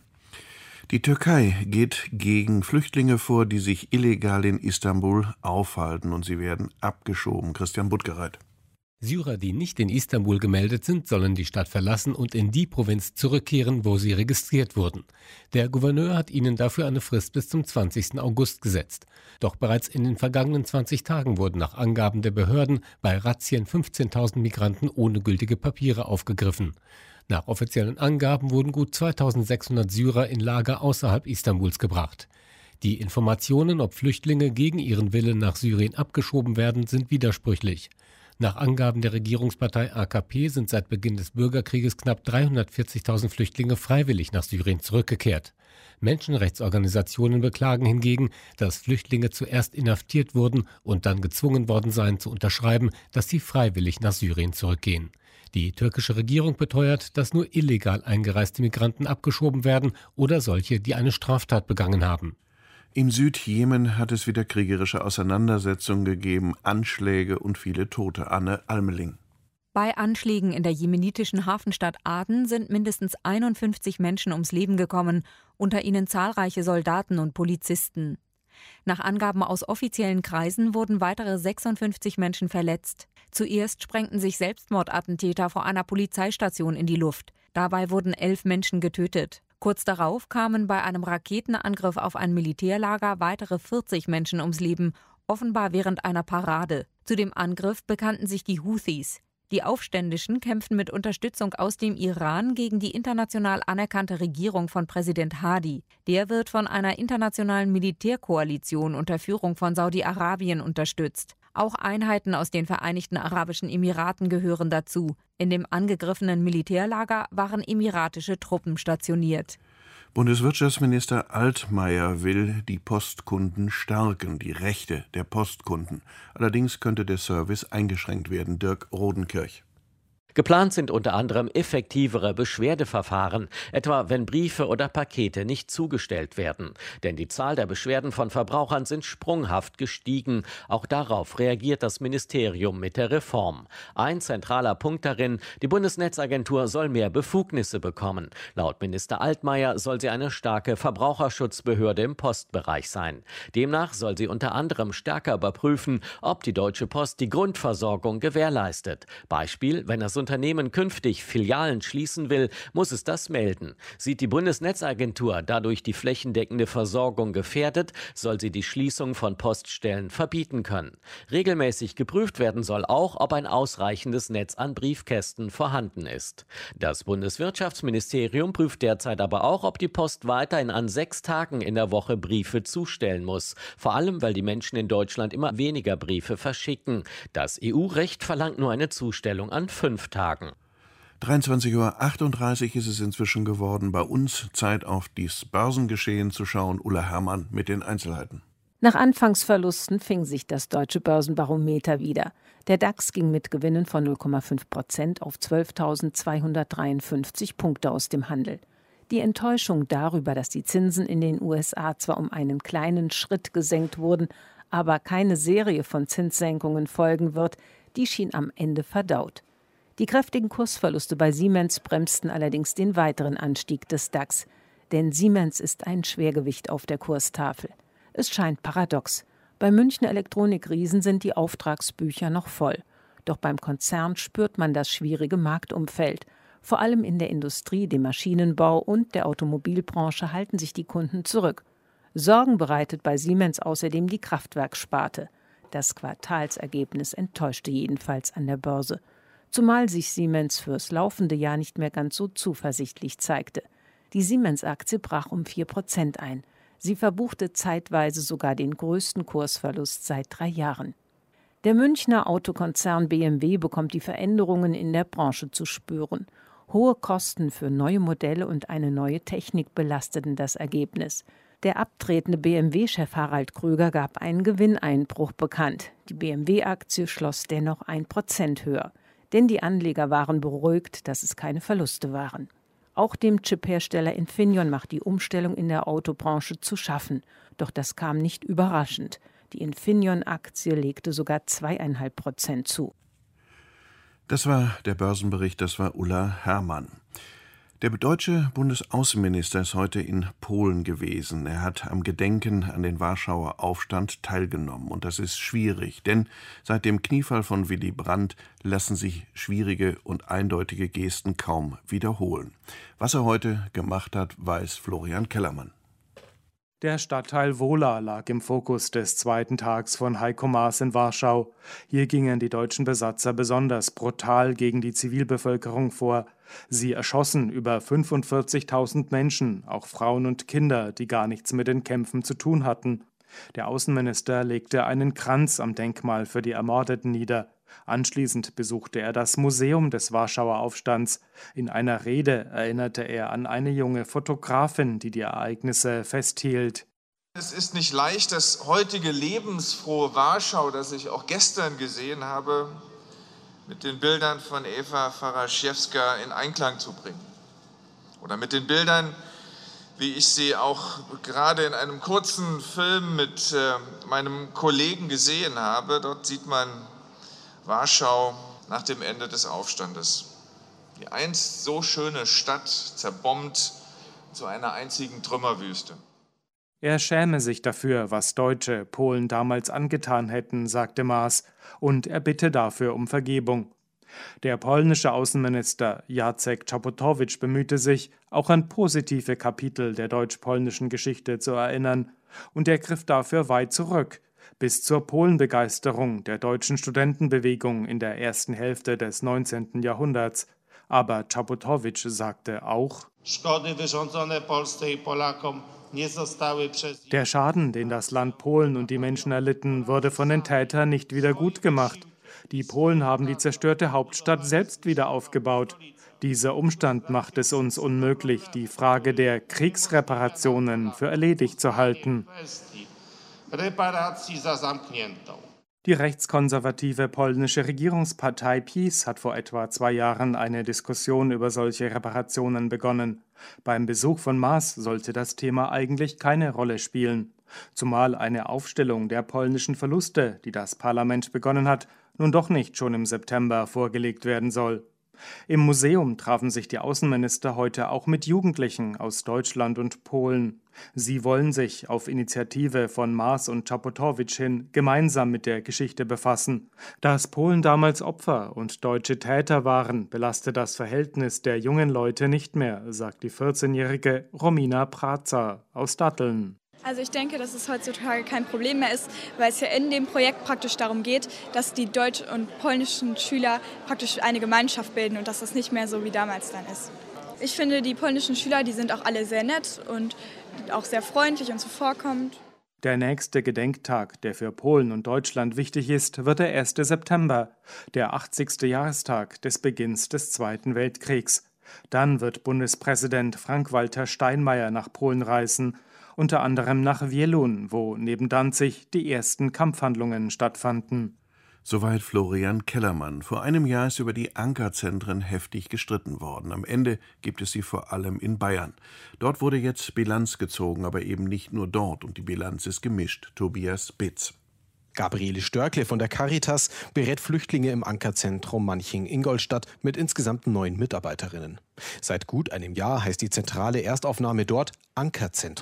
Die Türkei geht gegen Flüchtlinge vor, die sich illegal in Istanbul aufhalten, und sie werden abgeschoben. Christian Buttgereit. Syrer, die nicht in Istanbul gemeldet sind, sollen die Stadt verlassen und in die Provinz zurückkehren, wo sie registriert wurden. Der Gouverneur hat ihnen dafür eine Frist bis zum zwanzigsten August gesetzt. Doch bereits in den vergangenen zwanzig Tagen wurden nach Angaben der Behörden bei Razzien fünfzehntausend Migranten ohne gültige Papiere aufgegriffen. Nach offiziellen Angaben wurden gut zweitausendsechshundert Syrer in Lager außerhalb Istanbuls gebracht. Die Informationen, ob Flüchtlinge gegen ihren Willen nach Syrien abgeschoben werden, sind widersprüchlich. Nach Angaben der Regierungspartei A K P sind seit Beginn des Bürgerkrieges knapp dreihundertvierzigtausend Flüchtlinge freiwillig nach Syrien zurückgekehrt. Menschenrechtsorganisationen beklagen hingegen, dass Flüchtlinge zuerst inhaftiert wurden und dann gezwungen worden seien zu unterschreiben, dass sie freiwillig nach Syrien zurückgehen. Die türkische Regierung beteuert, dass nur illegal eingereiste Migranten abgeschoben werden oder solche, die eine Straftat begangen haben. Im Südjemen hat es wieder kriegerische Auseinandersetzungen gegeben, Anschläge und viele Tote. Anne Almeling. Bei Anschlägen in der jemenitischen Hafenstadt Aden sind mindestens einundfünfzig Menschen ums Leben gekommen, unter ihnen zahlreiche Soldaten und Polizisten. Nach Angaben aus offiziellen Kreisen wurden weitere sechsundfünfzig Menschen verletzt. Zuerst sprengten sich Selbstmordattentäter vor einer Polizeistation in die Luft. Dabei wurden elf Menschen getötet. Kurz darauf kamen bei einem Raketenangriff auf ein Militärlager weitere vierzig Menschen ums Leben, offenbar während einer Parade. Zu dem Angriff bekannten sich die Houthis. Die Aufständischen kämpfen mit Unterstützung aus dem Iran gegen die international anerkannte Regierung von Präsident Hadi. Der wird von einer internationalen Militärkoalition unter Führung von Saudi-Arabien unterstützt. Auch Einheiten aus den Vereinigten Arabischen Emiraten gehören dazu. In dem angegriffenen Militärlager waren emiratische Truppen stationiert. Bundeswirtschaftsminister Altmaier will die Postkunden stärken, die Rechte der Postkunden. Allerdings könnte der Service eingeschränkt werden. Dirk Rodenkirch. Geplant sind unter anderem effektivere Beschwerdeverfahren, etwa wenn Briefe oder Pakete nicht zugestellt werden. Denn die Zahl der Beschwerden von Verbrauchern sind sprunghaft gestiegen. Auch darauf reagiert das Ministerium mit der Reform. Ein zentraler Punkt darin: die Bundesnetzagentur soll mehr Befugnisse bekommen. Laut Minister Altmaier soll sie eine starke Verbraucherschutzbehörde im Postbereich sein. Demnach soll sie unter anderem stärker überprüfen, ob die Deutsche Post die Grundversorgung gewährleistet. Beispiel: wenn das Unternehmen künftig Filialen schließen will, muss es das melden. Sieht die Bundesnetzagentur dadurch die flächendeckende Versorgung gefährdet, soll sie die Schließung von Poststellen verbieten können. Regelmäßig geprüft werden soll auch, ob ein ausreichendes Netz an Briefkästen vorhanden ist. Das Bundeswirtschaftsministerium prüft derzeit aber auch, ob die Post weiterhin an sechs Tagen in der Woche Briefe zustellen muss. Vor allem, weil die Menschen in Deutschland immer weniger Briefe verschicken. Das E U-Recht verlangt nur eine Zustellung an fünf Tagen. dreiundzwanzig Uhr achtunddreißig ist es inzwischen geworden. Bei uns Zeit auf das Börsengeschehen zu schauen. Ulla Herrmann mit den Einzelheiten. Nach Anfangsverlusten fing sich das deutsche Börsenbarometer wieder. Der DAX ging mit Gewinnen von null Komma fünf Prozent auf zwölftausendzweihundertdreiundfünfzig Punkte aus dem Handel. Die Enttäuschung darüber, dass die Zinsen in den U S A zwar um einen kleinen Schritt gesenkt wurden, aber keine Serie von Zinssenkungen folgen wird, die schien am Ende verdaut. Die kräftigen Kursverluste bei Siemens bremsten allerdings den weiteren Anstieg des DAX. Denn Siemens ist ein Schwergewicht auf der Kurstafel. Es scheint paradox. Bei Münchner Elektronikriesen sind die Auftragsbücher noch voll. Doch beim Konzern spürt man das schwierige Marktumfeld. Vor allem in der Industrie, dem Maschinenbau und der Automobilbranche halten sich die Kunden zurück. Sorgen bereitet bei Siemens außerdem die Kraftwerkssparte. Das Quartalsergebnis enttäuschte jedenfalls an der Börse. Zumal sich Siemens fürs laufende Jahr nicht mehr ganz so zuversichtlich zeigte. Die Siemens-Aktie brach um vier Prozent ein. Sie verbuchte zeitweise sogar den größten Kursverlust seit drei Jahren. Der Münchner Autokonzern B M W bekommt die Veränderungen in der Branche zu spüren. Hohe Kosten für neue Modelle und eine neue Technik belasteten das Ergebnis. Der abtretende B M W-Chef Harald Krüger gab einen Gewinneinbruch bekannt. Die B M W-Aktie schloss dennoch ein Prozent höher. Denn die Anleger waren beruhigt, dass es keine Verluste waren. Auch dem Chiphersteller Infineon macht die Umstellung in der Autobranche zu schaffen. Doch das kam nicht überraschend. Die Infineon-Aktie legte sogar zweieinhalb Prozent zu. Das war der Börsenbericht, das war Ulla Herrmann. Der deutsche Bundesaußenminister ist heute in Polen gewesen. Er hat am Gedenken an den Warschauer Aufstand teilgenommen. Und das ist schwierig, denn seit dem Kniefall von Willy Brandt lassen sich schwierige und eindeutige Gesten kaum wiederholen. Was er heute gemacht hat, weiß Florian Kellermann. Der Stadtteil Wola lag im Fokus des zweiten Tags von Heiko Maas in Warschau. Hier gingen die deutschen Besatzer besonders brutal gegen die Zivilbevölkerung vor. Sie erschossen über fünfundvierzigtausend Menschen, auch Frauen und Kinder, die gar nichts mit den Kämpfen zu tun hatten. Der Außenminister legte einen Kranz am Denkmal für die Ermordeten nieder. Anschließend besuchte er das Museum des Warschauer Aufstands. In einer Rede erinnerte er an eine junge Fotografin, die die Ereignisse festhielt. Es ist nicht leicht, das heutige lebensfrohe Warschau, das ich auch gestern gesehen habe, mit den Bildern von Eva Faraschewska in Einklang zu bringen. Oder mit den Bildern, wie ich sie auch gerade in einem kurzen Film mit äh, meinem Kollegen gesehen habe. Dort sieht man Warschau nach dem Ende des Aufstandes. Die einst so schöne Stadt zerbombt zu einer einzigen Trümmerwüste. Er schäme sich dafür, was Deutsche Polen damals angetan hätten, sagte Maas, und er bitte dafür um Vergebung. Der polnische Außenminister Jacek Czaputowicz bemühte sich, auch an positive Kapitel der deutsch-polnischen Geschichte zu erinnern, und er griff dafür weit zurück, bis zur Polenbegeisterung der deutschen Studentenbewegung in der ersten Hälfte des neunzehnten Jahrhunderts. Aber Czaputowicz sagte auch: Der Schaden, den das Land Polen und die Menschen erlitten, wurde von den Tätern nicht wieder gut gemacht. Die Polen haben die zerstörte Hauptstadt selbst wieder aufgebaut. Dieser Umstand macht es uns unmöglich, die Frage der Kriegsreparationen für erledigt zu halten. Die rechtskonservative polnische Regierungspartei PiS hat vor etwa zwei Jahren eine Diskussion über solche Reparationen begonnen. Beim Besuch von Maas sollte das Thema eigentlich keine Rolle spielen, zumal eine Aufstellung der polnischen Verluste, die das Parlament begonnen hat, nun doch nicht schon im September vorgelegt werden soll. Im Museum trafen sich die Außenminister heute auch mit Jugendlichen aus Deutschland und Polen. Sie wollen sich auf Initiative von Maas und Czaputowicz hin gemeinsam mit der Geschichte befassen. Dass Polen damals Opfer und Deutsche Täter waren, belastet das Verhältnis der jungen Leute nicht mehr, sagt die vierzehnjährige Romina Praza aus Datteln. Also ich denke, dass es heutzutage kein Problem mehr ist, weil es ja in dem Projekt praktisch darum geht, dass die deutschen und polnischen Schüler praktisch eine Gemeinschaft bilden und dass das nicht mehr so wie damals dann ist. Ich finde, die polnischen Schüler, die sind auch alle sehr nett und auch sehr freundlich und zuvorkommend. Der nächste Gedenktag, der für Polen und Deutschland wichtig ist, wird der erste September, der achtzigste Jahrestag des Beginns des Zweiten Weltkriegs. Dann wird Bundespräsident Frank-Walter Steinmeier nach Polen reisen, unter anderem nach Wielun, wo neben Danzig die ersten Kampfhandlungen stattfanden. Soweit Florian Kellermann. Vor einem Jahr ist über die Ankerzentren heftig gestritten worden. Am Ende gibt es sie vor allem in Bayern. Dort wurde jetzt Bilanz gezogen, aber eben nicht nur dort. Und die Bilanz ist gemischt. Tobias Bitz. Gabriele Störkle von der Caritas berät Flüchtlinge im Ankerzentrum Manching-Ingolstadt mit insgesamt neun Mitarbeiterinnen. Seit gut einem Jahr heißt die zentrale Erstaufnahme dort Ankerzentrum.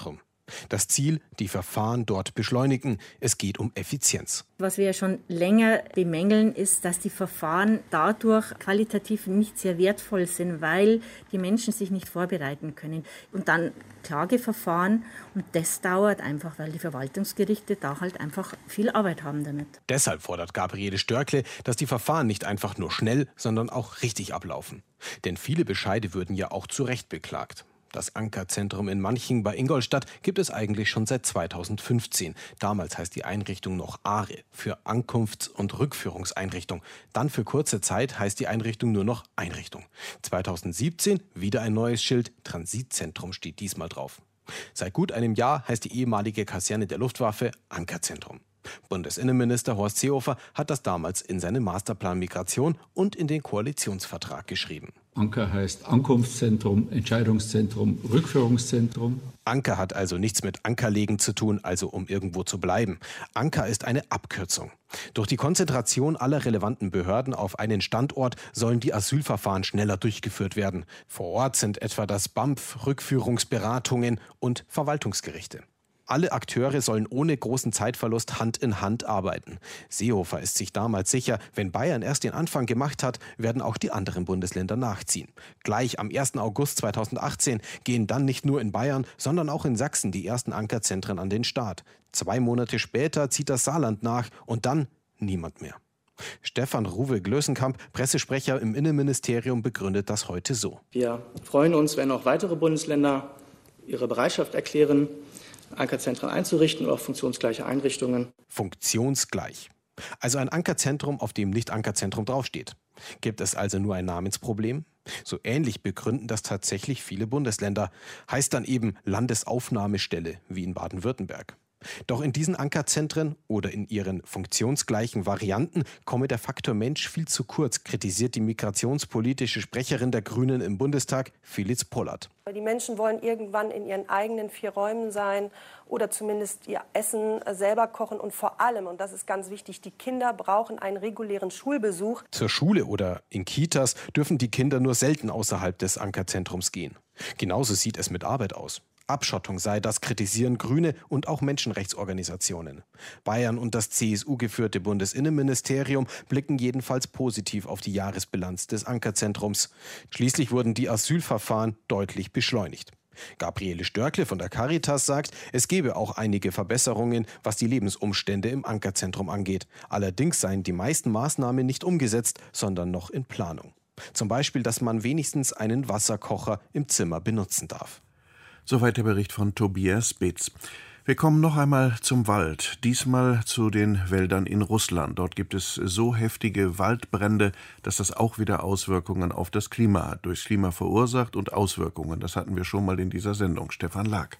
Das Ziel, die Verfahren dort beschleunigen. Es geht um Effizienz. Was wir ja schon länger bemängeln, ist, dass die Verfahren dadurch qualitativ nicht sehr wertvoll sind, weil die Menschen sich nicht vorbereiten können. Und dann Klageverfahren, und das dauert einfach, weil die Verwaltungsgerichte da halt einfach viel Arbeit haben damit. Deshalb fordert Gabriele Störkle, dass die Verfahren nicht einfach nur schnell, sondern auch richtig ablaufen. Denn viele Bescheide würden ja auch zu Recht beklagt. Das Ankerzentrum in Manching bei Ingolstadt gibt es eigentlich schon seit zweitausendfünfzehn. Damals heißt die Einrichtung noch A R E für Ankunfts- und Rückführungseinrichtung. Dann für kurze Zeit heißt die Einrichtung nur noch Einrichtung. zweitausendsiebzehn wieder ein neues Schild, Transitzentrum steht diesmal drauf. Seit gut einem Jahr heißt die ehemalige Kaserne der Luftwaffe Ankerzentrum. Bundesinnenminister Horst Seehofer hat das damals in seinen Masterplan Migration und in den Koalitionsvertrag geschrieben. Anker heißt Ankunftszentrum, Entscheidungszentrum, Rückführungszentrum. Anker hat also nichts mit Ankerlegen zu tun, also um irgendwo zu bleiben. Anker ist eine Abkürzung. Durch die Konzentration aller relevanten Behörden auf einen Standort sollen die Asylverfahren schneller durchgeführt werden. Vor Ort sind etwa das B A M F, Rückführungsberatungen und Verwaltungsgerichte. Alle Akteure sollen ohne großen Zeitverlust Hand in Hand arbeiten. Seehofer ist sich damals sicher, wenn Bayern erst den Anfang gemacht hat, werden auch die anderen Bundesländer nachziehen. Gleich am ersten August zweitausendachtzehn gehen dann nicht nur in Bayern, sondern auch in Sachsen die ersten Ankerzentren an den Start. Zwei Monate später zieht das Saarland nach und dann niemand mehr. Stefan Ruwe-Glösenkamp, Pressesprecher im Innenministerium, begründet das heute so. Wir freuen uns, wenn auch weitere Bundesländer ihre Bereitschaft erklären, Ankerzentren einzurichten oder auch funktionsgleiche Einrichtungen. Funktionsgleich. Also ein Ankerzentrum, auf dem nicht Ankerzentrum draufsteht. Gibt es also nur ein Namensproblem? So ähnlich begründen das tatsächlich viele Bundesländer. Heißt dann eben Landesaufnahmestelle, wie in Baden-Württemberg. Doch in diesen Ankerzentren oder in ihren funktionsgleichen Varianten komme der Faktor Mensch viel zu kurz, kritisiert die migrationspolitische Sprecherin der Grünen im Bundestag, Filiz Pollert. Die Menschen wollen irgendwann in ihren eigenen vier Räumen sein oder zumindest ihr Essen selber kochen. Und vor allem, und das ist ganz wichtig, die Kinder brauchen einen regulären Schulbesuch. Zur Schule oder in Kitas dürfen die Kinder nur selten außerhalb des Ankerzentrums gehen. Genauso sieht es mit Arbeit aus. Abschottung sei das, kritisieren Grüne und auch Menschenrechtsorganisationen. Bayern und das C S U-geführte Bundesinnenministerium blicken jedenfalls positiv auf die Jahresbilanz des Ankerzentrums. Schließlich wurden die Asylverfahren deutlich beschleunigt. Gabriele Störkle von der Caritas sagt, es gebe auch einige Verbesserungen, was die Lebensumstände im Ankerzentrum angeht. Allerdings seien die meisten Maßnahmen nicht umgesetzt, sondern noch in Planung. Zum Beispiel, dass man wenigstens einen Wasserkocher im Zimmer benutzen darf. Soweit der Bericht von Tobias Bitz. Wir kommen noch einmal zum Wald, diesmal zu den Wäldern in Russland. Dort gibt es so heftige Waldbrände, dass das auch wieder Auswirkungen auf das Klima hat, durchs Klima verursacht und Auswirkungen. Das hatten wir schon mal in dieser Sendung. Stefan Lag.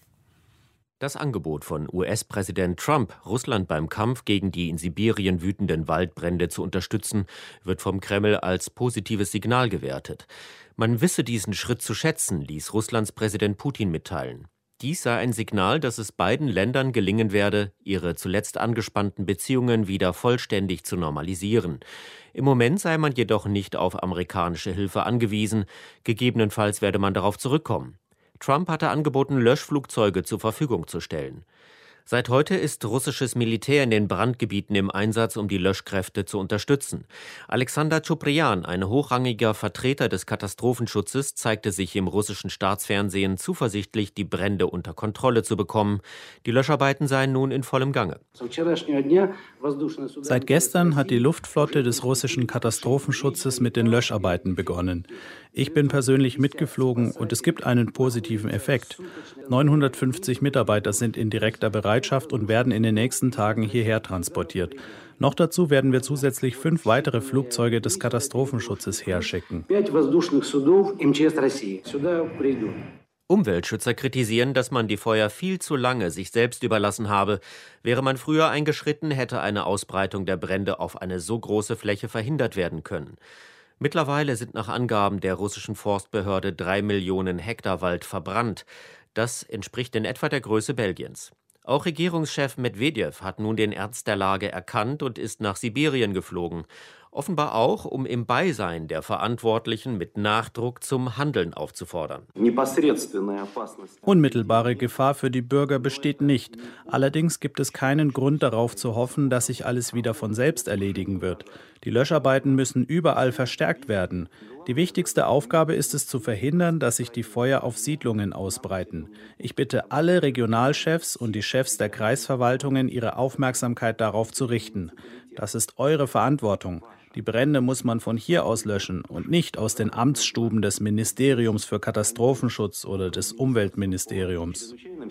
Das Angebot von U S-Präsident Trump, Russland beim Kampf gegen die in Sibirien wütenden Waldbrände zu unterstützen, wird vom Kreml als positives Signal gewertet. Man wisse diesen Schritt zu schätzen, ließ Russlands Präsident Putin mitteilen. Dies sei ein Signal, dass es beiden Ländern gelingen werde, ihre zuletzt angespannten Beziehungen wieder vollständig zu normalisieren. Im Moment sei man jedoch nicht auf amerikanische Hilfe angewiesen, gegebenenfalls werde man darauf zurückkommen. Trump hatte angeboten, Löschflugzeuge zur Verfügung zu stellen. Seit heute ist russisches Militär in den Brandgebieten im Einsatz, um die Löschkräfte zu unterstützen. Alexander Tschupryan, ein hochrangiger Vertreter des Katastrophenschutzes, zeigte sich im russischen Staatsfernsehen zuversichtlich, die Brände unter Kontrolle zu bekommen. Die Löscharbeiten seien nun in vollem Gange. Seit gestern hat die Luftflotte des russischen Katastrophenschutzes mit den Löscharbeiten begonnen. Ich bin persönlich mitgeflogen und es gibt einen positiven Effekt. neunhundertfünfzig Mitarbeiter sind in direkter Bereitschaft und werden in den nächsten Tagen hierher transportiert. Noch dazu werden wir zusätzlich fünf weitere Flugzeuge des Katastrophenschutzes herschicken. Umweltschützer kritisieren, dass man die Feuer viel zu lange sich selbst überlassen habe. Wäre man früher eingeschritten, hätte eine Ausbreitung der Brände auf eine so große Fläche verhindert werden können. Mittlerweile sind nach Angaben der russischen Forstbehörde drei Millionen Hektar Wald verbrannt. Das entspricht in etwa der Größe Belgiens. Auch Regierungschef Medwedew hat nun den Ernst der Lage erkannt und ist nach Sibirien geflogen. Offenbar auch, um im Beisein der Verantwortlichen mit Nachdruck zum Handeln aufzufordern. Unmittelbare Gefahr für die Bürger besteht nicht. Allerdings gibt es keinen Grund darauf zu hoffen, dass sich alles wieder von selbst erledigen wird. Die Löscharbeiten müssen überall verstärkt werden. Die wichtigste Aufgabe ist es zu verhindern, dass sich die Feuer auf Siedlungen ausbreiten. Ich bitte alle Regionalchefs und die Chefs der Kreisverwaltungen, ihre Aufmerksamkeit darauf zu richten. Das ist eure Verantwortung. Die Brände muss man von hier aus löschen und nicht aus den Amtsstuben des Ministeriums für Katastrophenschutz oder des Umweltministeriums.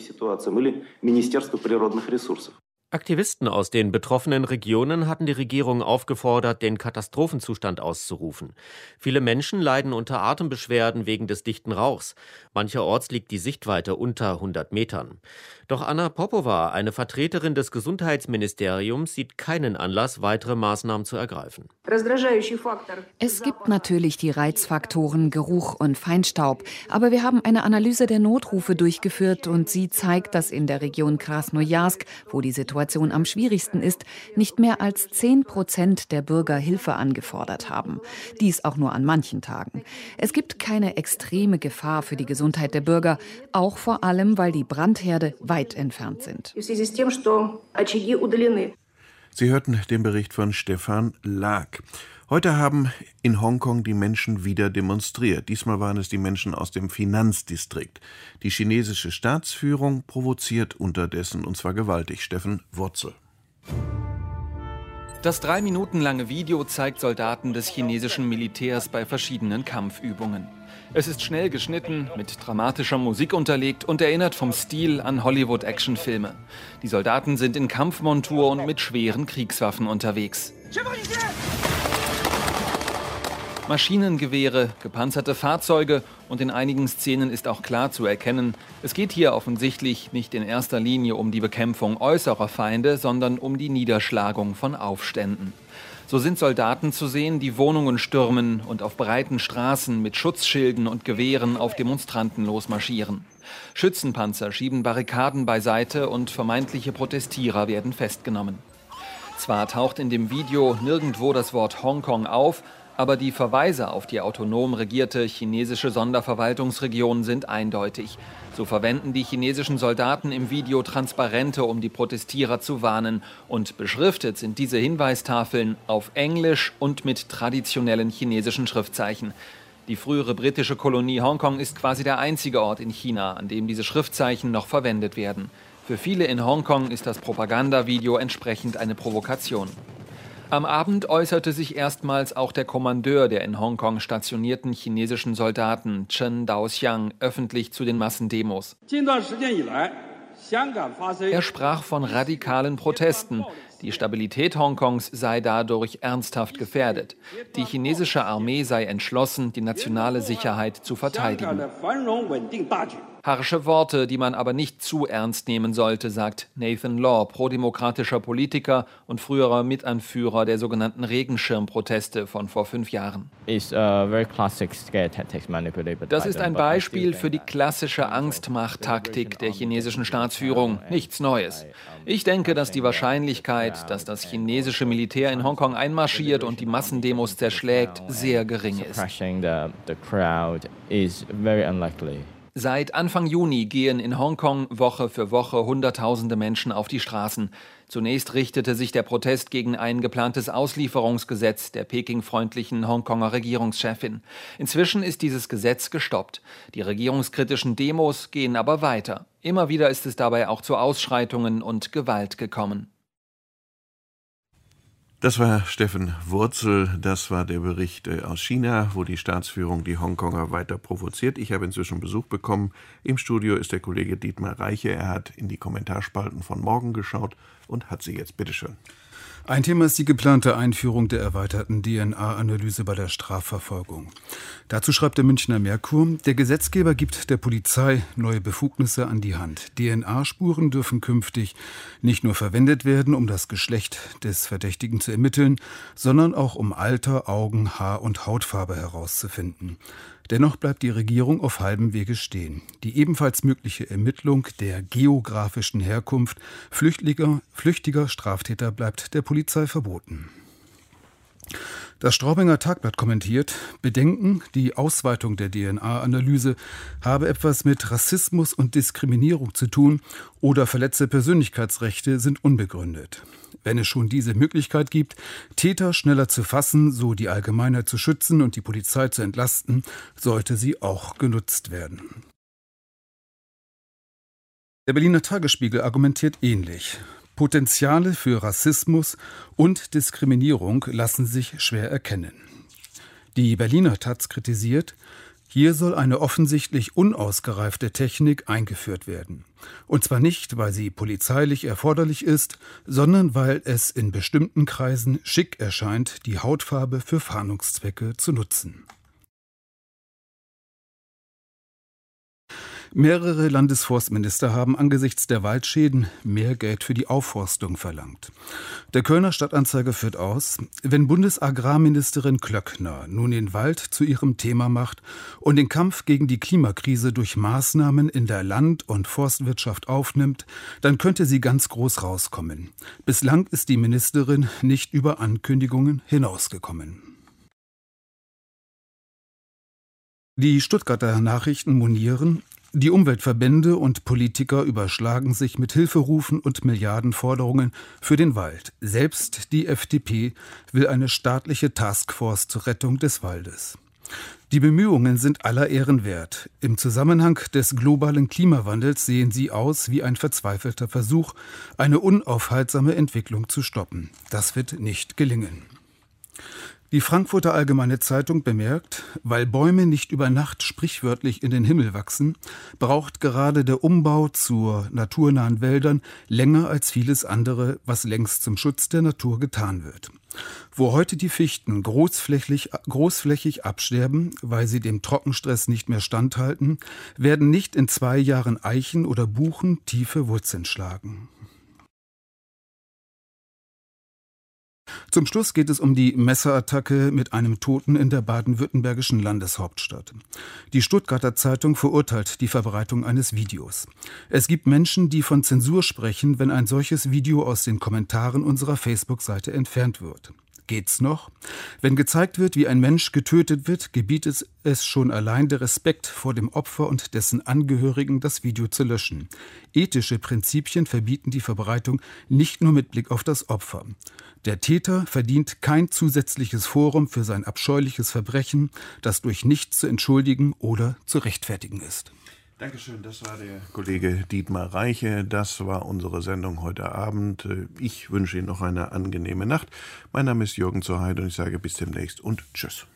Aktivisten aus den betroffenen Regionen hatten die Regierung aufgefordert, den Katastrophenzustand auszurufen. Viele Menschen leiden unter Atembeschwerden wegen des dichten Rauchs. Mancherorts liegt die Sichtweite unter hundert Metern. Doch Anna Popova, eine Vertreterin des Gesundheitsministeriums, sieht keinen Anlass, weitere Maßnahmen zu ergreifen. Es gibt natürlich die Reizfaktoren Geruch und Feinstaub, aber wir haben eine Analyse der Notrufe durchgeführt und sie zeigt, dass in der Region Krasnojarsk, wo die Situation am schwierigsten ist, nicht mehr als zehn Prozent der Bürger Hilfe angefordert haben. Dies auch nur an manchen Tagen. Es gibt keine extreme Gefahr für die Gesundheit der Bürger, auch vor allem, weil die Brandherde weit entfernt sind. Sie hörten den Bericht von Stefan Lag. Heute haben in Hongkong die Menschen wieder demonstriert. Diesmal waren es die Menschen aus dem Finanzdistrikt. Die chinesische Staatsführung provoziert unterdessen, und zwar gewaltig. Steffen Wurzel. Das drei Minuten lange Video zeigt Soldaten des chinesischen Militärs bei verschiedenen Kampfübungen. Es ist schnell geschnitten, mit dramatischer Musik unterlegt und erinnert vom Stil an Hollywood-Actionfilme. Die Soldaten sind in Kampfmontur und mit schweren Kriegswaffen unterwegs. Maschinengewehre, gepanzerte Fahrzeuge und in einigen Szenen ist auch klar zu erkennen, es geht hier offensichtlich nicht in erster Linie um die Bekämpfung äußerer Feinde, sondern um die Niederschlagung von Aufständen. So sind Soldaten zu sehen, die Wohnungen stürmen und auf breiten Straßen mit Schutzschilden und Gewehren auf Demonstranten losmarschieren. Schützenpanzer schieben Barrikaden beiseite und vermeintliche Protestierer werden festgenommen. Zwar taucht in dem Video nirgendwo das Wort Hongkong auf, aber die Verweise auf die autonom regierte chinesische Sonderverwaltungsregion sind eindeutig. So verwenden die chinesischen Soldaten im Video Transparente, um die Protestierer zu warnen. Und beschriftet sind diese Hinweistafeln auf Englisch und mit traditionellen chinesischen Schriftzeichen. Die frühere britische Kolonie Hongkong ist quasi der einzige Ort in China, an dem diese Schriftzeichen noch verwendet werden. Für viele in Hongkong ist das Propagandavideo entsprechend eine Provokation. Am Abend äußerte sich erstmals auch der Kommandeur der in Hongkong stationierten chinesischen Soldaten, Chen Daoxiang, öffentlich zu den Massendemos. Er sprach von radikalen Protesten. Die Stabilität Hongkongs sei dadurch ernsthaft gefährdet. Die chinesische Armee sei entschlossen, die nationale Sicherheit zu verteidigen. Harsche Worte, die man aber nicht zu ernst nehmen sollte, sagt Nathan Law, prodemokratischer Politiker und früherer Mitanführer der sogenannten Regenschirmproteste von vor fünf Jahren. Das ist ein Beispiel für die klassische Angstmacht-Taktik der chinesischen Staatsführung. Nichts Neues. Ich denke, dass die Wahrscheinlichkeit, dass das chinesische Militär in Hongkong einmarschiert und die Massendemos zerschlägt, sehr gering ist. Seit Anfang Juni gehen in Hongkong Woche für Woche Hunderttausende Menschen auf die Straßen. Zunächst richtete sich der Protest gegen ein geplantes Auslieferungsgesetz der Peking-freundlichen Hongkonger Regierungschefin. Inzwischen ist dieses Gesetz gestoppt. Die regierungskritischen Demos gehen aber weiter. Immer wieder ist es dabei auch zu Ausschreitungen und Gewalt gekommen. Das war Steffen Wurzel, das war der Bericht aus China, wo die Staatsführung die Hongkonger weiter provoziert. Ich habe inzwischen Besuch bekommen. Im Studio ist der Kollege Dietmar Reiche. Er hat in die Kommentarspalten von morgen geschaut und hat sie jetzt. Bitteschön. Ein Thema ist die geplante Einführung der erweiterten D N A-Analyse bei der Strafverfolgung. Dazu schreibt der Münchner Merkur, der Gesetzgeber gibt der Polizei neue Befugnisse an die Hand. D N A-Spuren dürfen künftig nicht nur verwendet werden, um das Geschlecht des Verdächtigen zu ermitteln, sondern auch um Alter, Augen, Haar- und Hautfarbe herauszufinden. Dennoch bleibt die Regierung auf halbem Wege stehen. Die ebenfalls mögliche Ermittlung der geografischen Herkunft flüchtiger, flüchtiger Straftäter bleibt der Polizei verboten. Das Straubinger Tagblatt kommentiert: Bedenken, die Ausweitung der D N A-Analyse habe etwas mit Rassismus und Diskriminierung zu tun oder verletzte Persönlichkeitsrechte sind unbegründet. Wenn es schon diese Möglichkeit gibt, Täter schneller zu fassen, so die Allgemeinheit zu schützen und die Polizei zu entlasten, sollte sie auch genutzt werden. Der Berliner Tagesspiegel argumentiert ähnlich. Potenziale für Rassismus und Diskriminierung lassen sich schwer erkennen. Die Berliner Taz kritisiert: Hier soll eine offensichtlich unausgereifte Technik eingeführt werden. Und zwar nicht, weil sie polizeilich erforderlich ist, sondern weil es in bestimmten Kreisen schick erscheint, die Hautfarbe für Fahndungszwecke zu nutzen. Mehrere Landesforstminister haben angesichts der Waldschäden mehr Geld für die Aufforstung verlangt. Der Kölner Stadtanzeiger führt aus: Wenn Bundesagrarministerin Klöckner nun den Wald zu ihrem Thema macht und den Kampf gegen die Klimakrise durch Maßnahmen in der Land- und Forstwirtschaft aufnimmt, dann könnte sie ganz groß rauskommen. Bislang ist die Ministerin nicht über Ankündigungen hinausgekommen. Die Stuttgarter Nachrichten monieren: Die Umweltverbände und Politiker überschlagen sich mit Hilferufen und Milliardenforderungen für den Wald. Selbst die F D P will eine staatliche Taskforce zur Rettung des Waldes. Die Bemühungen sind aller Ehren wert. Im Zusammenhang des globalen Klimawandels sehen sie aus wie ein verzweifelter Versuch, eine unaufhaltsame Entwicklung zu stoppen. Das wird nicht gelingen. Die Frankfurter Allgemeine Zeitung bemerkt: Weil Bäume nicht über Nacht sprichwörtlich in den Himmel wachsen, braucht gerade der Umbau zu naturnahen Wäldern länger als vieles andere, was längst zum Schutz der Natur getan wird. Wo heute die Fichten großflächig, großflächig absterben, weil sie dem Trockenstress nicht mehr standhalten, werden nicht in zwei Jahren Eichen oder Buchen tiefe Wurzeln schlagen. Zum Schluss geht es um die Messerattacke mit einem Toten in der baden-württembergischen Landeshauptstadt. Die Stuttgarter Zeitung verurteilt die Verbreitung eines Videos. Es gibt Menschen, die von Zensur sprechen, wenn ein solches Video aus den Kommentaren unserer Facebook-Seite entfernt wird. Geht's noch? Wenn gezeigt wird, wie ein Mensch getötet wird, gebietet es schon allein der Respekt vor dem Opfer und dessen Angehörigen, das Video zu löschen. Ethische Prinzipien verbieten die Verbreitung nicht nur mit Blick auf das Opfer. Der Täter verdient kein zusätzliches Forum für sein abscheuliches Verbrechen, das durch nichts zu entschuldigen oder zu rechtfertigen ist. Dankeschön, das war der Kollege Dietmar Reiche. Das war unsere Sendung heute Abend. Ich wünsche Ihnen noch eine angenehme Nacht. Mein Name ist Jürgen zur Heide und ich sage bis demnächst und tschüss.